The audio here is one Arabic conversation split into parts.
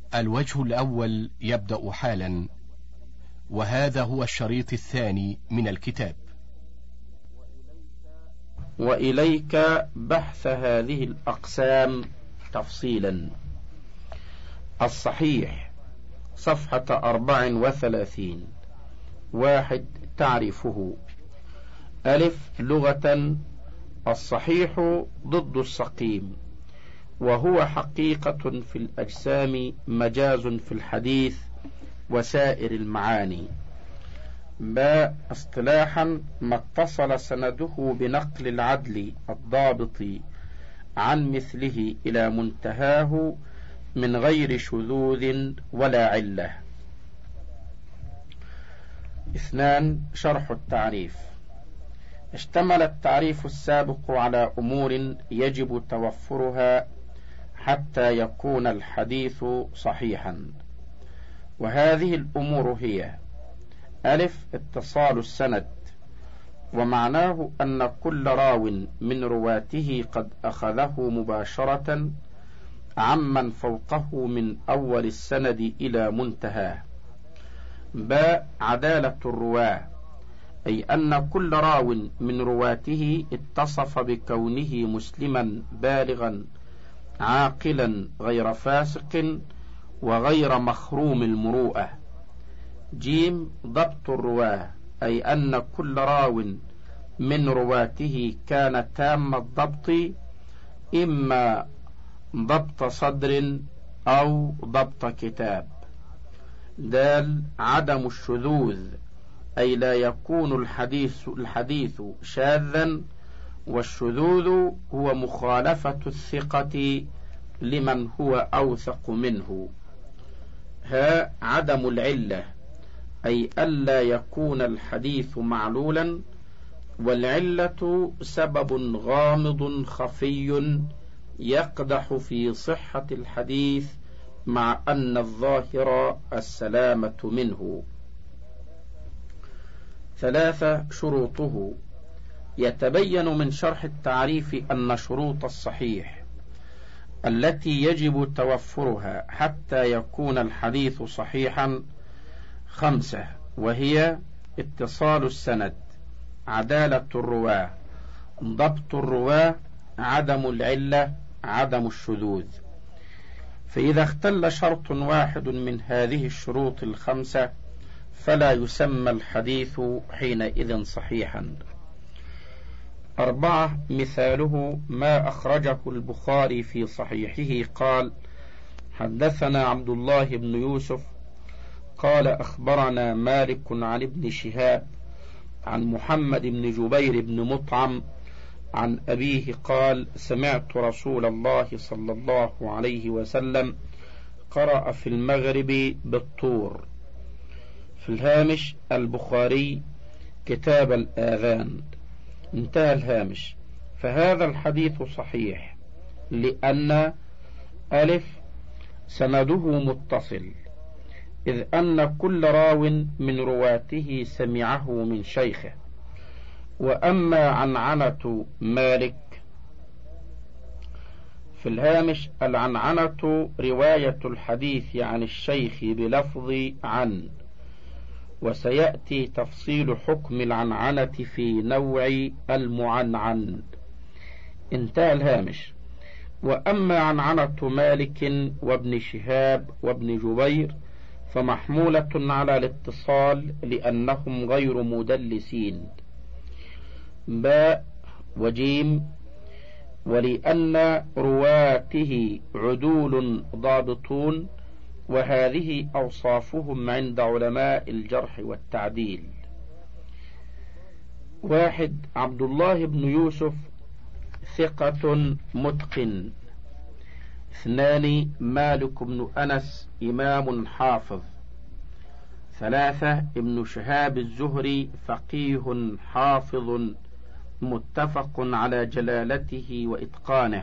الوجه الأول يبدأ حالا، وهذا هو الشريط الثاني من الكتاب. وإليك بحث هذه الأقسام تفصيلا. الصحيح صفحة 34. 1. تعريفه. ألف. لغة: الصحيح ضد السقيم، وهو حقيقة في الأجسام مجاز في الحديث وسائر المعاني. باء. اصطلاحا: ما اتصل سنده بنقل العدل الضابط عن مثله إلى منتهاه من غير شذوذ ولا علة. 2. شرح التعريف. اشتمل التعريف السابق على أمور يجب توفرها حتى يكون الحديث صحيحا، وهذه الأمور هي: ألف. اتصال السند، ومعناه أن كل راو من رواته قد أخذه مباشرة عمن فوقه من أول السند إلى منتهاه. باء. عدالة الرواة، أي أن كل راو من رواته اتصف بكونه مسلما بالغا عاقلا غير فاسق وغير مخروم المروءة. جيم. ضبط الرواه، أي أن كل راو من رواته كان تام الضبط، إما ضبط صدر أو ضبط كتاب. دال. عدم الشذوذ، أي لا يكون الحديث شاذا، والشذوذ هو مخالفة الثقة لمن هو أوثق منه. ها. عدم العلة، أي ألا يكون الحديث معلولا، والعلة سبب غامض خفي يقدح في صحة الحديث مع أن الظاهر السلامة منه. 3. شروطه. يتبين من شرح التعريف أن شروط الصحيح التي يجب توفرها حتى يكون الحديث صحيحا 5، وهي: اتصال السند، عدالة الرواة، ضبط الرواة، عدم العلة، عدم الشذوذ. فإذا اختل شرط واحد من هذه الشروط 5 فلا يسمى الحديث حينئذ صحيحا. 4. مثاله ما أخرجه البخاري في صحيحه قال: حدثنا عبد الله بن يوسف قال أخبرنا مالك عن ابن شهاب عن محمد بن جبير بن مطعم عن أبيه قال: سمعت رسول الله صلى الله عليه وسلم قرأ في المغرب بالطور. في الهامش: البخاري كتاب الآذان. انتهى الهامش. فهذا الحديث صحيح لأن: ألف. سنده متصل، إذ أن كل راو من رواته سمعه من شيخه. وأما عنعنة مالك في الهامش: العنعنة رواية الحديث عن الشيخ بلفظ عن، وسيأتي تفصيل حكم العنعنة في نوع المعنعن. انتهى الهامش. وأما عنعنة مالك وابن شهاب وابن جبير فمحمولة على الاتصال لأنهم غير مدلسين. باء. وجيم. ولأن رواته عدول ضابطون، وهذه أوصافهم عند علماء الجرح والتعديل. 1. عبد الله بن يوسف ثقة متقن. 2. مالك بن أنس إمام حافظ. 3. ابن شهاب الزهري فقيه حافظ متفق على جلالته وإتقانه.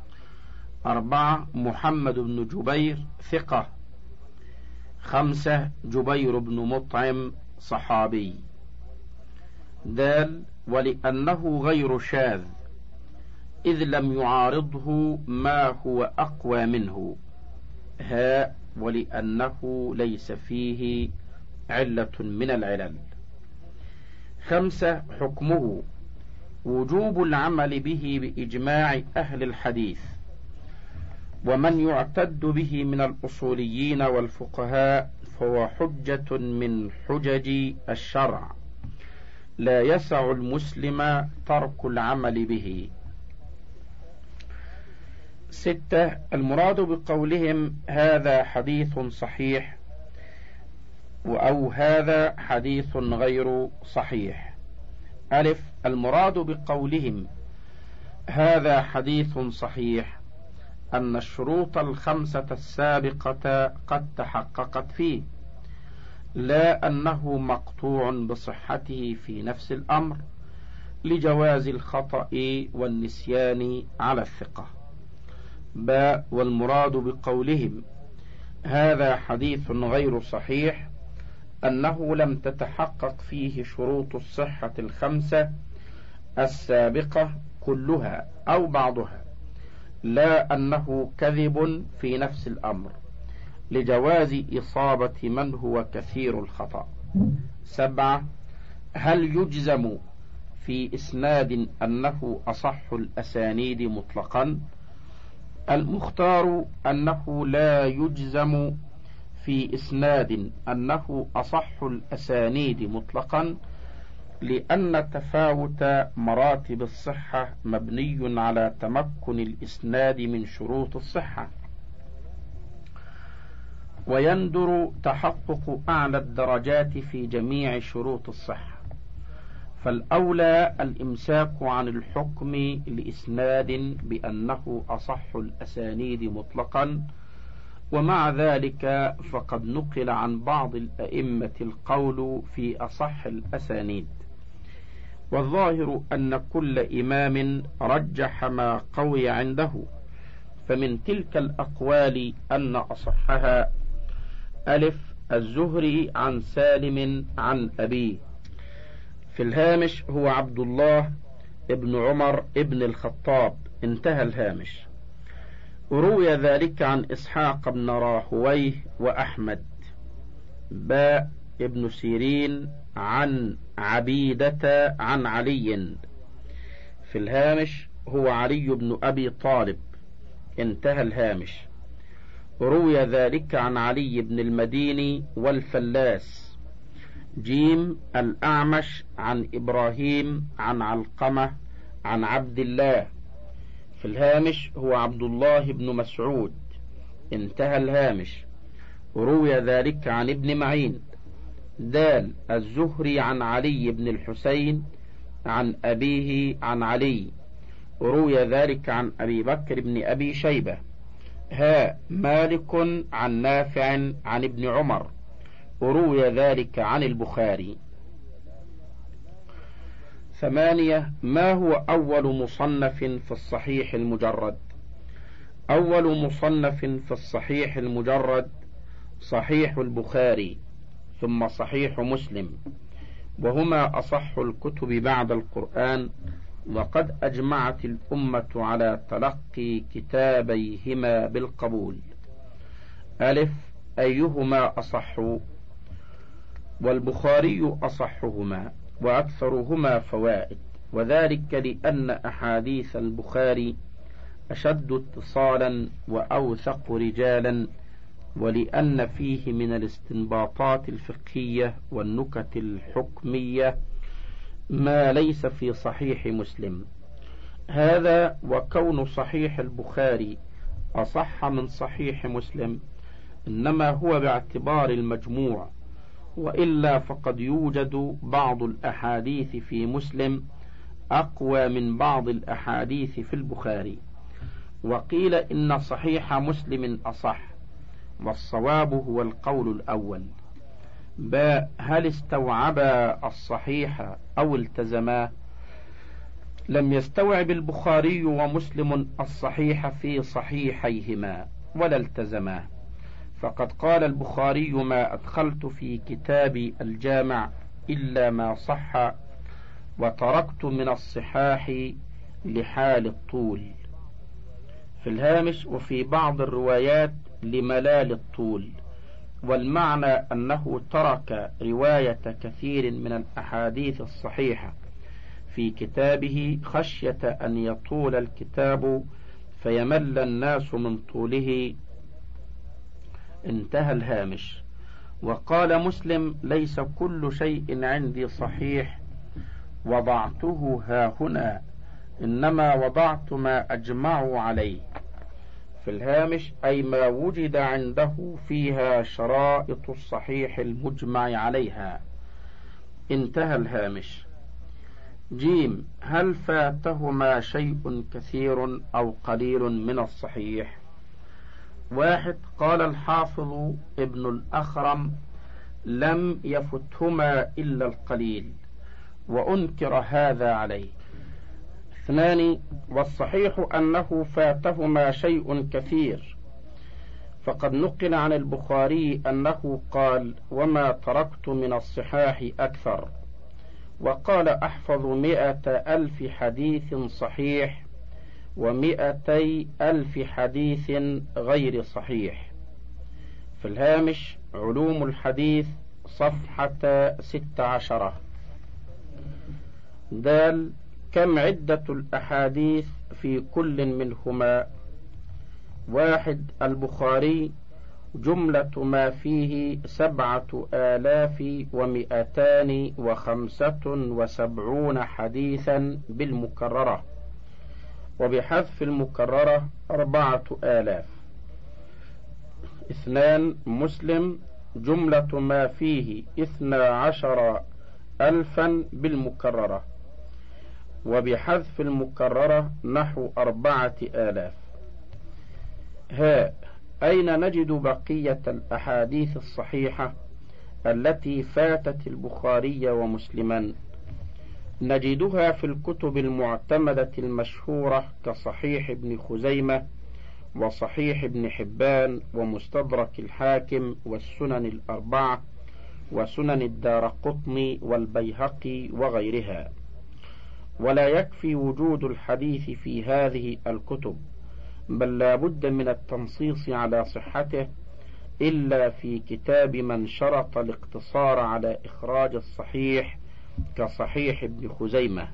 4. محمد بن جبير ثقة. 5. جبير بن مطعم صحابي. دال. ولأنه غير شاذ، إذ لم يعارضه ما هو أقوى منه. هاء ولأنه ليس فيه علة من العلل. 5. حكمه وجوب العمل به بإجماع أهل الحديث، ومن يعتد به من الأصوليين والفقهاء فهو حجة من حجج الشرع، لا يسع المسلم ترك العمل به. 6. المراد بقولهم هذا حديث صحيح أو هذا حديث غير صحيح. ألف. المراد بقولهم هذا حديث صحيح أن الشروط 5 السابقة قد تحققت فيه، لا أنه مقطوع بصحته في نفس الأمر لجواز الخطأ والنسيان على الثقة. باء. والمراد بقولهم هذا حديث غير صحيح أنه لم تتحقق فيه شروط الصحة 5 السابقة كلها أو بعضها، لا أنه كذب في نفس الأمر لجواز إصابة من هو كثير الخطأ. 7. هل يجزم في إسناد أنه أصح الأسانيد مطلقا؟ المختار أنه لا يجزم في إسناد أنه أصح الأسانيد مطلقا، لأن تفاوت مراتب الصحة مبني على تمكن الإسناد من شروط الصحة، ويندر تحقق أعلى الدرجات في جميع شروط الصحة، فالأولى الإمساك عن الحكم لإسناد بأنه أصح الأسانيد مطلقا. ومع ذلك فقد نقل عن بعض الأئمة القول في أصح الأسانيد، والظاهر أن كل إمام رجح ما قوي عنده، فمن تلك الأقوال أن أصحها: ألف. الزهري عن سالم عن أبيه، في الهامش هو عبد الله ابن عمر ابن الخطاب، انتهى الهامش. روي ذلك عن إسحاق بن راهويه وأحمد. باء. ابن سيرين عن عبيدة عن علي، في الهامش هو علي بن أبي طالب، انتهى الهامش. روي ذلك عن علي بن المديني والفلاس. جيم. الأعمش عن إبراهيم عن علقمة عن عبد الله، في الهامش هو عبد الله بن مسعود، انتهى الهامش. روي ذلك عن ابن معين. دال. الزهري عن علي بن الحسين عن أبيه عن علي، روي ذلك عن أبي بكر بن أبي شيبة. هاء. مالك عن نافع عن ابن عمر، روي ذلك عن البخاري. 8. ما هو أول مصنف في الصحيح المجرد؟ أول مصنف في الصحيح المجرد صحيح البخاري، ثم صحيح مسلم، وهما أصح الكتب بعد القرآن، وقد أجمعت الأمة على تلقي كتابيهما بالقبول. ألف. أيهما أصح؟ والبخاري أصحهما وأكثرهما فوائد، وذلك لأن أحاديث البخاري أشد اتصالا وأوثق رجالا، ولأن فيه من الاستنباطات الفقهية والنكت الحكمية ما ليس في صحيح مسلم. هذا وكون صحيح البخاري أصح من صحيح مسلم إنما هو باعتبار المجموع، وإلا فقد يوجد بعض الأحاديث في مسلم أقوى من بعض الأحاديث في البخاري. وقيل إن صحيح مسلم أصح، والصواب هو القول الأول. باء. هل استوعبا الصحيح أو التزما؟ لم يستوعب البخاري ومسلم الصحيح في صحيحيهما ولا التزما، فقد قال البخاري: ما أدخلت في كتابي الجامع إلا ما صح، وتركت من الصحاح لحال الطول، في الهامش. وفي بعض الروايات لملال الطول، والمعنى أنه ترك رواية كثير من الأحاديث الصحيحة في كتابه خشية أن يطول الكتاب فيمل الناس من طوله. انتهى الهامش. وقال مسلم: ليس كل شيء عندي صحيح وضعته هاهنا، إنما وضعت ما أجمعوا عليه. في الهامش: أي ما وجد عنده فيها شرائط الصحيح المجمع عليها. انتهى الهامش. جيم: هل فاتهما شيء كثير أو قليل من الصحيح؟ 1. قال الحافظ ابن الأخرم: لم يفتهما إلا القليل، وأنكر هذا عليه. 2. والصحيح أنه فاتهما شيء كثير، فقد نقل عن البخاري أنه قال: وما تركت من الصحاح أكثر. وقال: أحفظ 100,000 حديث صحيح و200,000 حديث غير صحيح. في الهامش: علوم الحديث، صفحة 16. دال: كم عدة الأحاديث في كل منهما؟ 1. البخاري: جملة ما فيه 7,275 حديثا بالمكررة، وبحذف المكررة 4,000. 2. مسلم: جملة ما فيه 12,000 بالمكررة، وبحذف المكررة نحو 4,000. أين نجد بقية الأحاديث الصحيحة التي فاتت البخاري ومسلما؟ نجدها في الكتب المعتمدة المشهورة كصحيح ابن خزيمة وصحيح ابن حبان ومستدرك الحاكم والسنن الأربعة وسنن الدارقطني والبيهقي وغيرها. ولا يكفي وجود الحديث في هذه الكتب، بل لا بد من التنصيص على صحته إلا في كتاب من شرط الاقتصار على إخراج الصحيح كصحيح ابن خزيمة.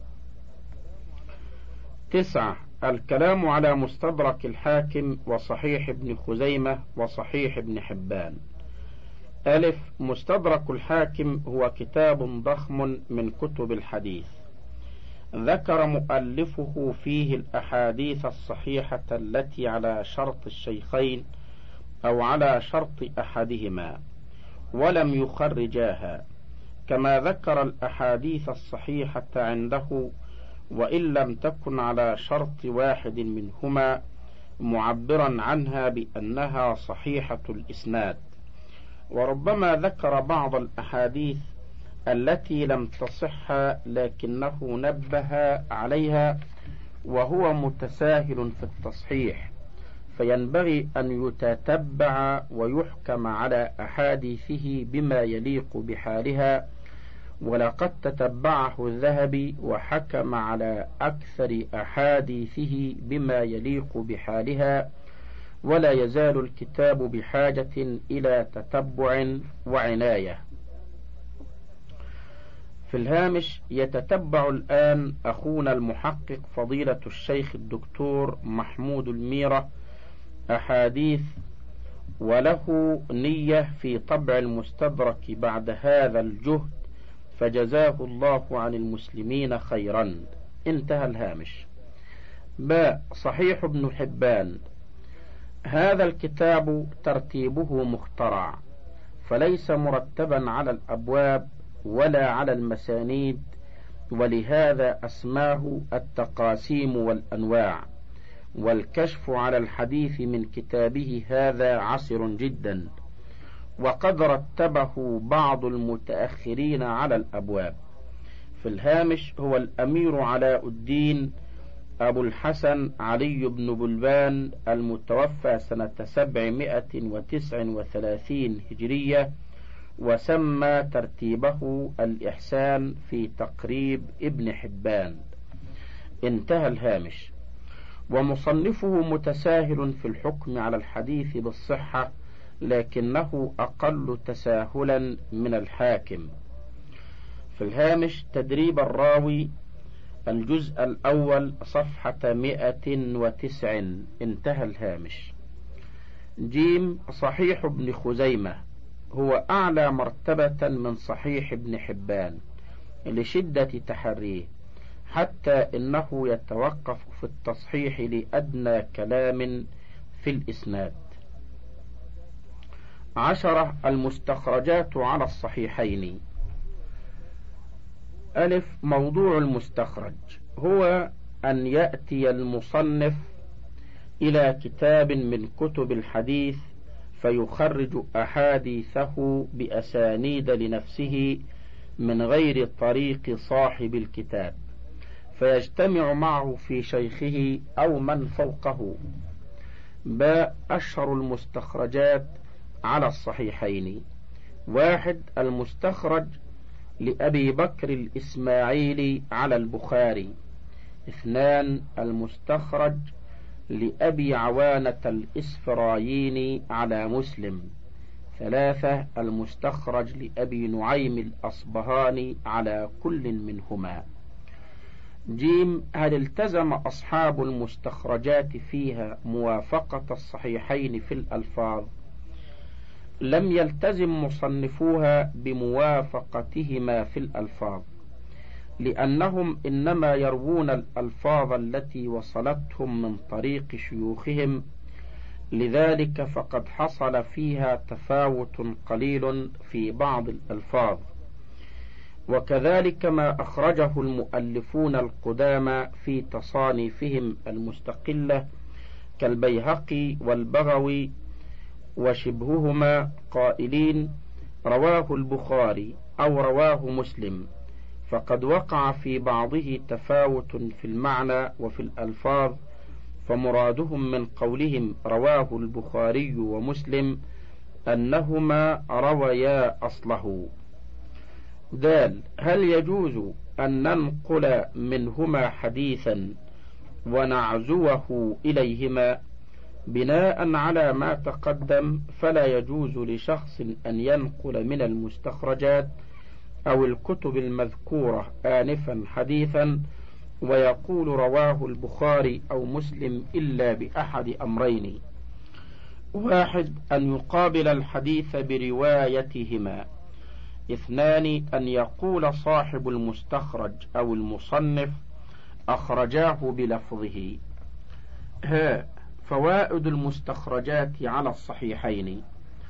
9. الكلام على مستدرك الحاكم وصحيح ابن خزيمة وصحيح ابن حبان. مستدرك الحاكم هو كتاب ضخم من كتب الحديث، ذكر مؤلفه فيه الأحاديث الصحيحة التي على شرط الشيخين أو على شرط أحدهما ولم يخرجاها، كما ذكر الأحاديث الصحيحة عنده وإن لم تكن على شرط واحد منهما، معبرا عنها بأنها صحيحة الإسناد. وربما ذكر بعض الأحاديث التي لم تصح لكنه نبه عليها، وهو متساهل في التصحيح، فينبغي أن يتتبع ويحكم على أحاديثه بما يليق بحالها. ولقد تتبعه الذهبي وحكم على أكثر أحاديثه بما يليق بحالها، ولا يزال الكتاب بحاجة إلى تتبع وعناية. في الهامش: يتتبع الآن أخونا المحقق فضيلة الشيخ الدكتور محمود الميرة أحاديث، وله نية في طبع المستدرك بعد هذا الجهد، فجزاه الله عن المسلمين خيرا. انتهى الهامش. صحيح ابن حبان: هذا الكتاب ترتيبه مخترع، فليس مرتبا على الأبواب ولا على المسانيد، ولهذا أسماه التقاسيم والأنواع. والكشف على الحديث من كتابه هذا عسر جدا، وقد رتبه بعض المتأخرين على الأبواب. في الهامش: هو الأمير علاء الدين أبو الحسن علي بن بلبان المتوفى سنة 739 هجرية، وسمى ترتيبه الإحسان في تقريب ابن حبان. انتهى الهامش. ومصنفه متساهل في الحكم على الحديث بالصحة، لكنه أقل تساهلا من الحاكم. في الهامش تدريب الراوي، الجزء الأول صفحة 109، انتهى الهامش. جيم صحيح ابن خزيمة هو أعلى مرتبة من صحيح ابن حبان لشدة تحريه، حتى إنه يتوقف في التصحيح لأدنى كلام في الإسناد. 10. المستخرجات على الصحيحين. ألف. موضوع المستخرج هو أن يأتي المصنف إلى كتاب من كتب الحديث فيخرج أحاديثه بأسانيد لنفسه من غير طريق صاحب الكتاب، فيجتمع معه في شيخه أو من فوقه. باء. أشهر المستخرجات على الصحيحين: 1. المستخرج لأبي بكر الإسماعيلي على البخاري. 2. المستخرج لأبي عوانة الإسفرايني على مسلم. 3. المستخرج لأبي نعيم الأصبهاني على كل منهما. جيم. هل التزم أصحاب المستخرجات فيها موافقة الصحيحين في الألفاظ؟ لم يلتزم مصنفوها بموافقتهما في الألفاظ، لأنهم إنما يروون الألفاظ التي وصلتهم من طريق شيوخهم، لذلك فقد حصل فيها تفاوت قليل في بعض الألفاظ. وكذلك ما أخرجه المؤلفون القدامى في تصانيفهم المستقلة كالبيهقي والبغوي وشبههما، قائلين رواه البخاري أو رواه مسلم، فقد وقع في بعضه تفاوت في المعنى وفي الألفاظ، فمرادهم من قولهم رواه البخاري ومسلم أنهما رويا أصله. دال. هل يجوز أن ننقل منهما حديثا ونعزوه إليهما؟ بناء على ما تقدم فلا يجوز لشخص أن ينقل من المستخرجات أو الكتب المذكورة آنفا حديثا ويقول رواه البخاري أو مسلم إلا بأحد أمرين: 1. أن يقابل الحديث بروايتهما. 2. أن يقول صاحب المستخرج أو المصنف أخرجاه بلفظه. فوائد المستخرجات على الصحيحين.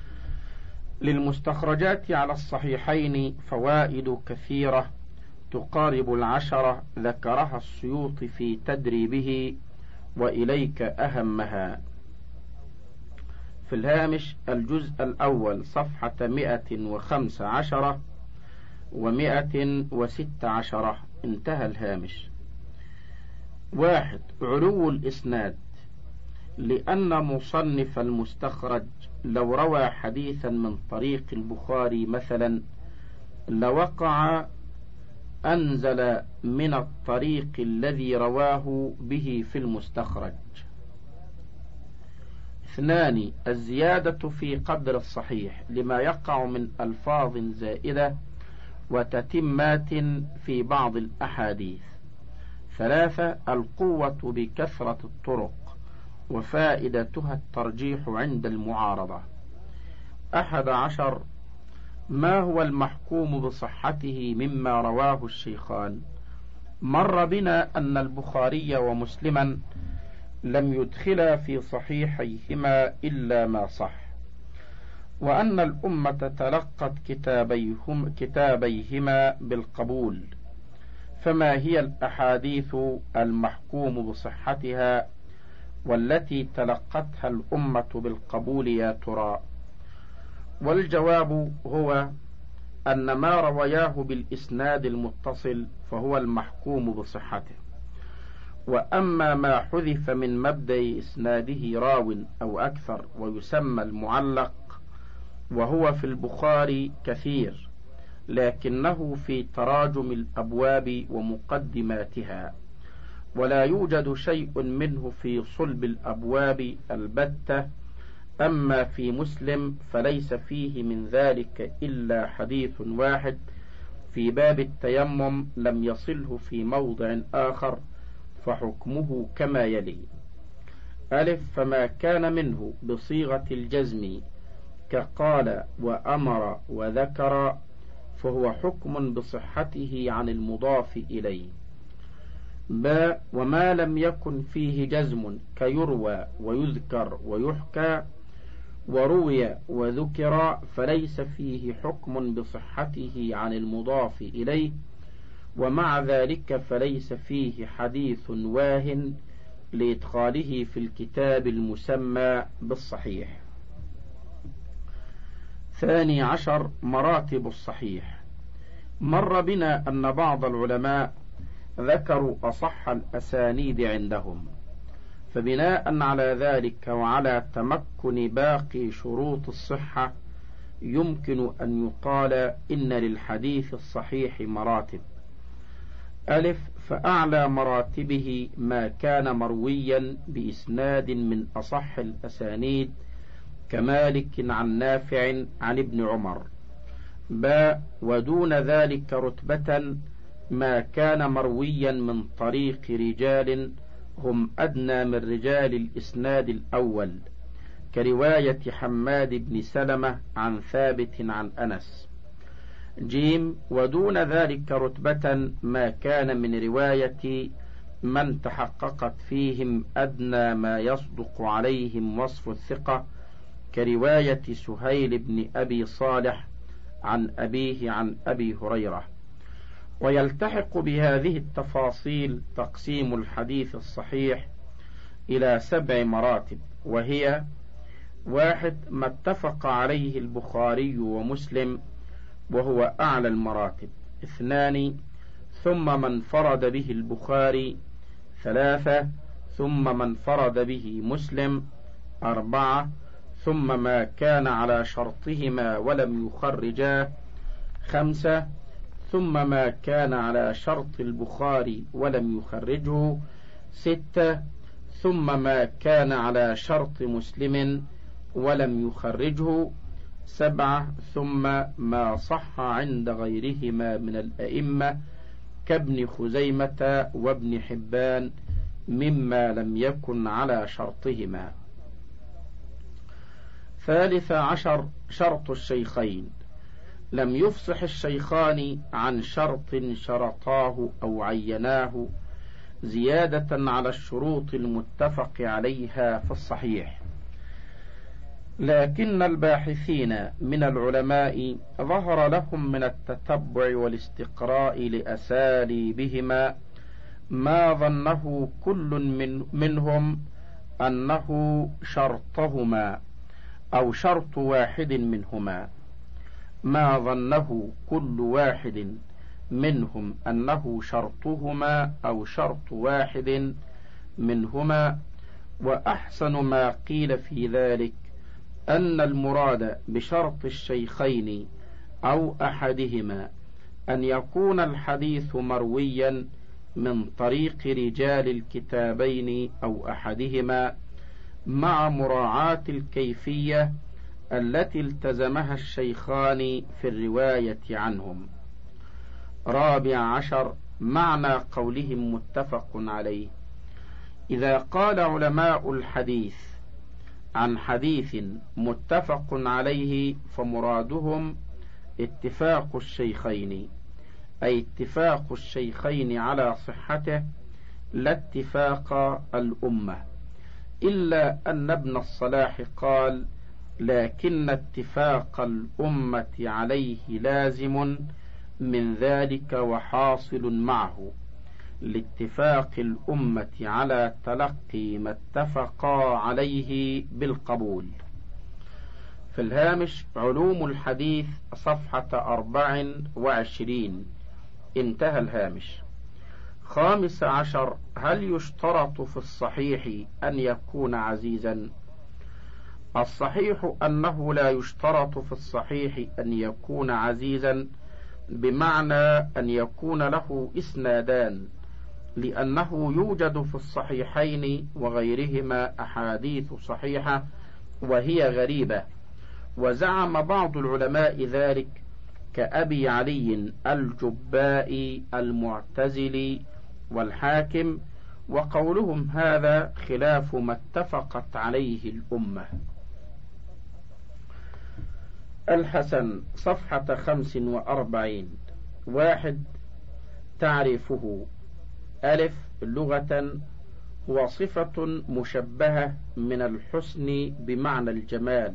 للمستخرجات على الصحيحين فوائد كثيرة تقارب 10 ذكرها السيوطي في تدريبه، وإليك أهمها. في الهامش الجزء الأول صفحة 115 و116، انتهى الهامش. 1. علو الإسناد، لأن مصنف المستخرج لو روى حديثا من طريق البخاري مثلا لوقع أنزل من الطريق الذي رواه به في المستخرج. 2. الزيادة في قدر الصحيح لما يقع من ألفاظ زائدة وتتمات في بعض الأحاديث. 3. القوة بكثرة الطرق وفائدتها الترجيح عند المعارضة. 11. ما هو المحكوم بصحته مما رواه الشيخان؟ مر بنا أن البخاري ومسلما لم يدخلا في صحيحيهما إلا ما صح، وأن الأمة تلقت كتابيهما بالقبول، فما هي الأحاديث المحكوم بصحتها والتي تلقتها الأمة بالقبول يا ترى؟ والجواب هو أن ما روياه بالإسناد المتصل فهو المحكوم بصحته، وأما ما حذف من مبدأ إسناده راو أو أكثر ويسمى المعلق وهو في البخاري كثير، لكنه في تراجم الأبواب ومقدماتها، ولا يوجد شيء منه في صلب الأبواب البتة. أما في مسلم فليس فيه من ذلك إلا حديث واحد في باب التيمم لم يصله في موضع آخر، فحكمه كما يلي: ألف، فما كان منه بصيغة الجزم كقال وأمر وذكر فهو حكم بصحته عن المضاف إليه. باء، وما لم يكن فيه جزم كيروى ويذكر ويحكى وروي وذكر فليس فيه حكم بصحته عن المضاف إليه، ومع ذلك فليس فيه حديث واهن لإدخاله في الكتاب المسمى بالصحيح. 12. مراتب الصحيح. مر بنا أن بعض العلماء ذكروا أصح الأسانيد عندهم، فبناء على ذلك وعلى تمكن باقي شروط الصحة يمكن أن يقال إن للحديث الصحيح مراتب. ألف، فأعلى مراتبه ما كان مرويا بإسناد من أصح الأسانيد كمالك عن نافع عن ابن عمر. باء، ودون ذلك رتبة ما كان مرويا من طريق رجال هم أدنى من رجال الإسناد الأول كرواية حماد بن سلمة عن ثابت عن أنس. جيم، ودون ذلك رتبة ما كان من رواية من تحققت فيهم أدنى ما يصدق عليهم وصف الثقة كرواية سهيل بن أبي صالح عن أبيه عن أبي هريرة. ويلتحق بهذه التفاصيل تقسيم الحديث الصحيح إلى 7 مراتب، وهي: 1. ما اتفق عليه البخاري ومسلم وهو أعلى المراتب. 2. ثم من فرد به البخاري. 3. ثم من فرد به مسلم. 4. ثم ما كان على شرطهما ولم يخرجاه. 5. ثم ما كان على شرط البخاري ولم يخرجه. 6. ثم ما كان على شرط مسلم ولم يخرجه. 7. ثم ما صح عند غيرهما من الأئمة كابن خزيمة وابن حبان مما لم يكن على شرطهما. 13. شرط الشيخين. لم يفصح الشيخان عن شرط شرطاه أو عيناه زيادة على الشروط المتفق عليها في الصحيح، لكن الباحثين من العلماء ظهر لهم من التتبع والاستقراء لأساليبهما ما ظنه كل منهم أنه شرطهما أو شرط واحد منهما، ما ظنه كل واحد منهم أنه شرطهما أو شرط واحد منهما. وأحسن ما قيل في ذلك أن المراد بشرط الشيخين أو أحدهما أن يكون الحديث مرويا من طريق رجال الكتابين أو أحدهما مع مراعاة الكيفية التي التزمها الشيخان في الرواية عنهم. 14. معنى قولهم متفق عليه. إذا قال علماء الحديث عن حديث متفق عليه فمرادهم اتفاق الشيخين، أي اتفاق الشيخين على صحته لا اتفاق الأمة، إلا أن ابن الصلاح قال: لكن اتفاق الأمة عليه لازم من ذلك وحاصل معه، لاتفاق الأمة على تلقي ما اتفقا عليه بالقبول. في الهامش: علوم الحديث صفحة 24. انتهى الهامش. 15. هل يشترط في الصحيح أن يكون عزيزا؟ الصحيح أنه لا يشترط في الصحيح أن يكون عزيزا، بمعنى أن يكون له إسنادان، لأنه يوجد في الصحيحين وغيرهما أحاديث صحيحة وهي غريبة، وزعم بعض العلماء ذلك كأبي علي الجبائي المعتزلي والحاكم، وقولهم هذا خلاف ما اتفقت عليه الأمة. الحسن صفحة 45. 1. تعريفه: ألف، لغة هو صفة مشبهة من الحسن بمعنى الجمال.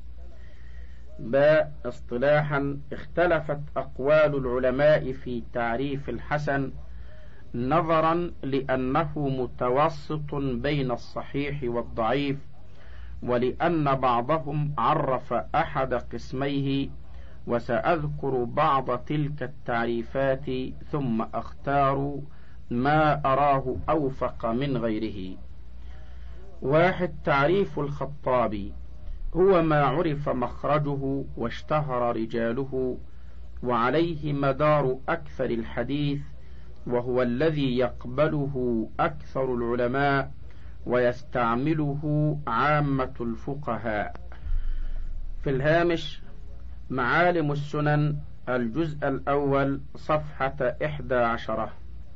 باء، اصطلاحا اختلفت أقوال العلماء في تعريف الحسن نظرا لأنه متوسط بين الصحيح والضعيف، ولأن بعضهم عرف أحد قسميه، وسأذكر بعض تلك التعريفات ثم أختار ما أراه أوفق من غيره. 1. تعريف الخطابي: هو ما عرف مخرجه واشتهر رجاله وعليه مدار أكثر الحديث، وهو الذي يقبله أكثر العلماء ويستعمله عامة الفقهاء. في الهامش: معالم السنن، الجزء الأول، صفحة 11.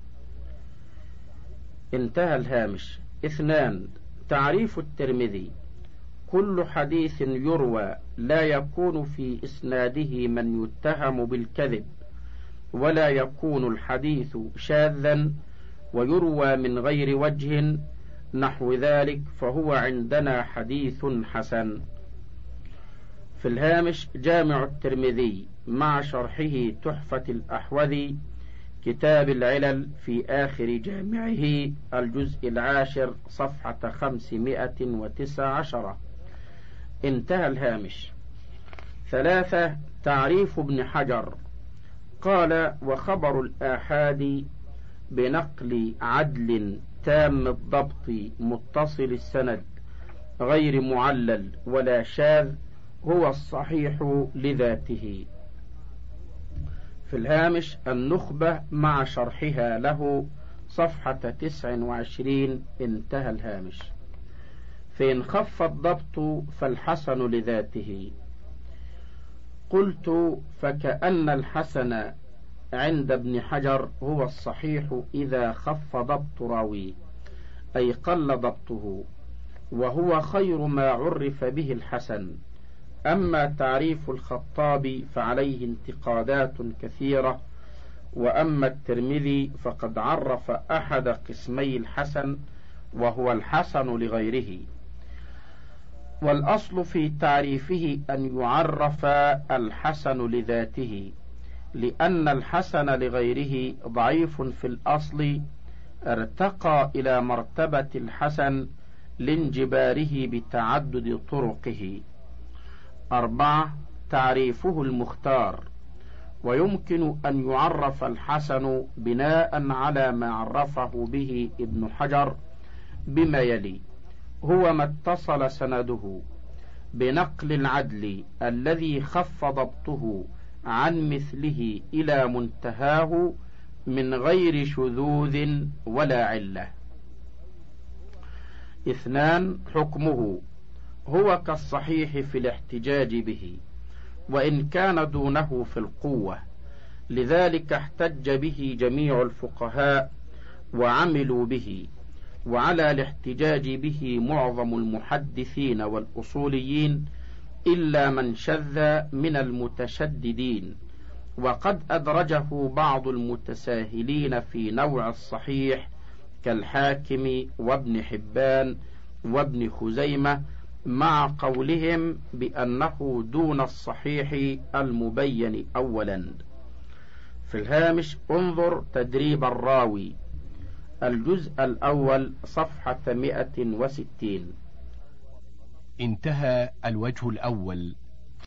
انتهى الهامش. 2. تعريف الترمذي: كل حديث يروى لا يكون في إسناده من يتهم بالكذب، ولا يكون الحديث شاذا، ويروى من غير وجه نحو ذلك، فهو عندنا حديث حسن. في الهامش: جامع الترمذي مع شرحه تحفة الأحوذي، كتاب العلل، في آخر جامعه، الجزء 10، صفحة 519. انتهى الهامش. 3. تعريف ابن حجر: قال: وخبر الآحاد بنقل عدل تام الضبط متصل السند غير معلل ولا شاذ هو الصحيح لذاته. في الهامش: النخبة مع شرحها له، صفحة 29. انتهى الهامش. فإن خف الضبط فالحسن لذاته. قلت: فكأن الحسن عند ابن حجر هو الصحيح إذا خف ضبط راويه، أي قل ضبطه، وهو خير ما عرف به الحسن. أما تعريف الخطابي فعليه انتقادات كثيرة، وأما الترمذي فقد عرف أحد قسمي الحسن وهو الحسن لغيره. والأصل في تعريفه أن يعرف الحسن لذاته، لأن الحسن لغيره ضعيف في الأصل، ارتقى إلى مرتبة الحسن لانجباره بتعدد طرقه. 4. تعريفه المختار: ويمكن أن يعرف الحسن بناء على ما عرفه به ابن حجر بما يلي: هو ما اتصل سنده بنقل العدل الذي خف ضبطه عن مثله إلى منتهاه من غير شذوذ ولا علة. 2. حكمه: هو كالصحيح في الاحتجاج به، وإن كان دونه في القوة، لذلك احتج به جميع الفقهاء وعملوا به، وعلى الاحتجاج به معظم المحدثين والأصوليين إلا من شذ من المتشددين، وقد أدرجه بعض المتساهلين في نوع الصحيح كالحاكم وابن حبان وابن خزيمة، مع قولهم بأنه دون الصحيح المبين أولا. في الهامش: انظر تدريب الراوي، الجزء الأول، صفحة 160. انتهى الوجه الأول.